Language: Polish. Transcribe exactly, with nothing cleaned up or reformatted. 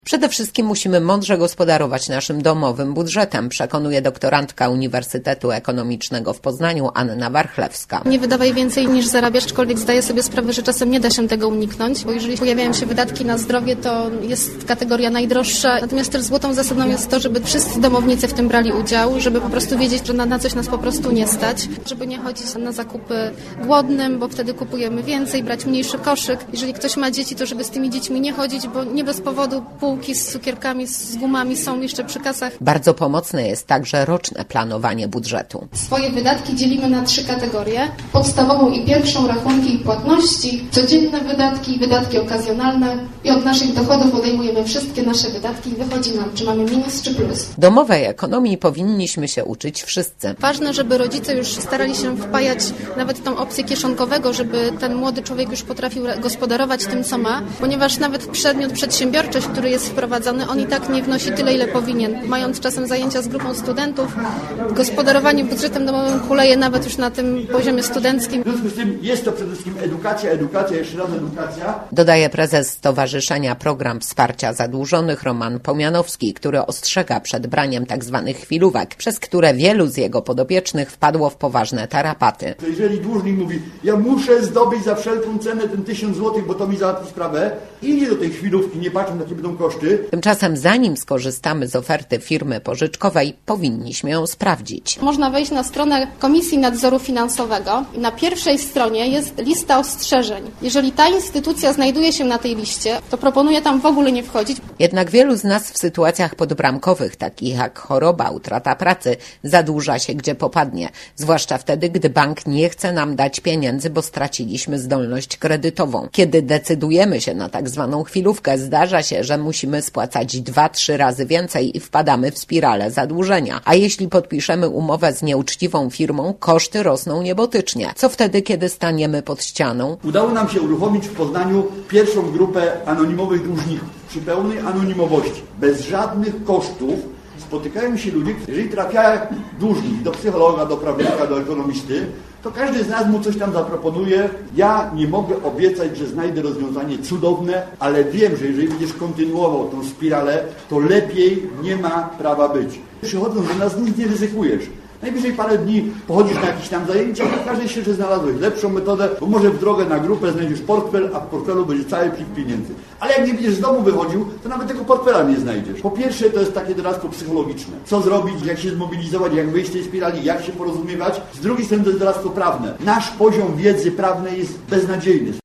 Przede wszystkim musimy mądrze gospodarować naszym domowym budżetem, przekonuje doktorantka Uniwersytetu Ekonomicznego w Poznaniu Anna Warchlewska. Nie wydawaj więcej niż zarabiasz, aczkolwiek zdaję sobie sprawę, że czasem nie da się tego uniknąć, bo jeżeli pojawiają się wydatki na zdrowie, to jest kategoria najdroższa. Natomiast też złotą zasadą jest to, żeby wszyscy domownicy w tym brali udział, żeby po prostu wiedzieć, że na, na coś nas po prostu nie stać, żeby nie chodzić na zakupy głodnym, bo wtedy kupujemy więcej, brać mniejszy koszyk. Jeżeli ktoś ma dzieci, to żeby z tymi dziećmi nie chodzić, bo nie bez powodu półki z cukierkami, z gumami są jeszcze przy kasach. Bardzo pomocne jest także roczne planowanie budżetu. Swoje wydatki dzielimy na trzy kategorie. Podstawową i pierwszą rachunki i płatności, codzienne wydatki, wydatki okazjonalne i od naszych dochodów odejmujemy wszystkie nasze wydatki i wychodzi nam, czy mamy minus, czy plus. Domowej ekonomii powinniśmy się uczyć wszyscy. Ważne, żeby rodzice już starali się wpajać nawet tą opcję kieszonkowego, żeby ten młody człowiek już potrafił gospodarować tym, co ma, ponieważ nawet przedmiot przedsiębiorczość, który jest wprowadzony, on i tak nie wnosi tyle, ile powinien. Mając czasem zajęcia z grupą studentów, gospodarowanie budżetem domowym kuleje nawet już na tym poziomie studenckim. W związku z tym jest to przede wszystkim edukacja, edukacja, jeszcze raz edukacja. Dodaje prezes Stowarzyszenia Program Wsparcia Zadłużonych Roman Pomianowski, który ostrzega przed braniem tzw. chwilówek, przez które wielu z jego podopiecznych wpadło w poważne tarapaty. Jeżeli dłużnik mówi, ja muszę zdobyć za wszelką cenę ten tysiąc złotych, bo to mi załatwi sprawę, i idzie do tej chwilówki, nie patrzą, jakie będą koszty. Tymczasem zanim skorzystamy z oferty firmy pożyczkowej, powinniśmy ją sprawdzić. Można wejść na stronę Komisji Nadzoru Finansowego i na pierwszej stronie jest lista ostrzeżeń. Jeżeli ta instytucja znajduje się na tej liście, to proponuję tam w ogóle nie wchodzić. Jednak wielu z nas w sytuacjach podbramkowych, takich jak choroba, utrata pracy, zadłuża się gdzie popadnie. Zwłaszcza wtedy, gdy bank nie chce nam dać pieniędzy, bo straciliśmy zdolność kredytową. Kiedy decydujemy się na tak zwaną chwilówkę, zdarza się, że musimy spłacać dwa, trzy razy więcej i wpadamy w spiralę zadłużenia. A jeśli podpiszemy umowę z nieuczciwą firmą, koszty rosną niebotycznie. Co wtedy, kiedy staniemy pod ścianą? Udało nam się uruchomić w Poznaniu pierwszą grupę anonimowych dłużników przy pełnej anonimowości, bez żadnych kosztów. Spotykają się ludzie, jeżeli trafia dłużnik do psychologa, do prawnika, do ekonomisty, to każdy z nas mu coś tam zaproponuje. Ja nie mogę obiecać, że znajdę rozwiązanie cudowne, ale wiem, że jeżeli będziesz kontynuował tą spiralę, to lepiej nie ma prawa być. Przychodząc do nas, nic nie ryzykujesz. Najwyżej parę dni pochodzisz na jakieś tam zajęcia, okaże się, że znalazłeś lepszą metodę, bo może w drogę na grupę znajdziesz portfel, a w portfelu będzie cały plik pieniędzy. Ale jak nie będziesz z domu wychodził, to nawet tego portfela nie znajdziesz. Po pierwsze, to jest takie doradztwo psychologiczne. Co zrobić, jak się zmobilizować, jak wyjść z tej spirali, jak się porozumiewać. Z drugiej strony to jest doradztwo prawne. Nasz poziom wiedzy prawnej jest beznadziejny.